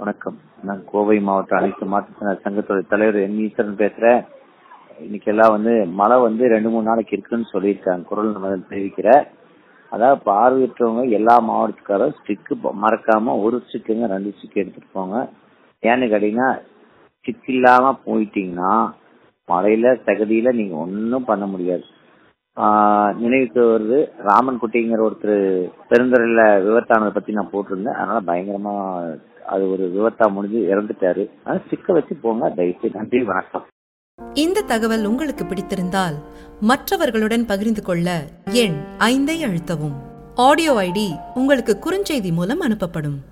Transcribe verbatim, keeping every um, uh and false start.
வணக்கம். நான் கோவை மாவட்ட அனைத்து மாற்றுத்திறனாளி சங்கத்தோட தலைவர் என் ஈஸ்வரன் பேசுறேன். இன்னைக்கு எல்லாம் வந்து மழை வந்து ரெண்டு மூணு நாளைக்கு இருக்குன்னு சொல்லியிருக்காங்க. குரல் நம்ம தெரிவிக்கிற அதாவது பார்வையற்றவங்க எல்லா மாவட்டத்துக்காரும் ஸ்டிக்கு மறக்காம ஒரு ஸ்டிக்குங்க ரெண்டு ஸ்டிக் எடுத்துட்டு போங்க. ஏன்னு கேட்டீங்கன்னா ஸ்டிக் இல்லாம போயிட்டீங்கன்னா மழையில தகுதியில நீங்க ஒன்னும் பண்ண முடியாது. ஆஹ் நினைவுக்கு வருது, ராமன் குட்டிங்கிற ஒருத்தர் பெருந்துறையில விபத்தானதை பத்தி நான் போட்டிருந்தேன். அதனால பயங்கரமா அது ஒரு விபத்தா முடிஞ்சு இறந்துட்டாரு. அதனால ஸ்டிக்க வச்சு போங்க தயவுசெய்து. நன்றி, வணக்கம். இந்த தகவல் உங்களுக்கு பிடித்திருந்தால் மற்றவர்களுடன் பகிர்ந்து கொள்ள எண் ஐந்தை அழுத்தவும். ஆடியோ ஐடி உங்களுக்கு குறுஞ்செய்தி மூலம் அனுப்பப்படும்.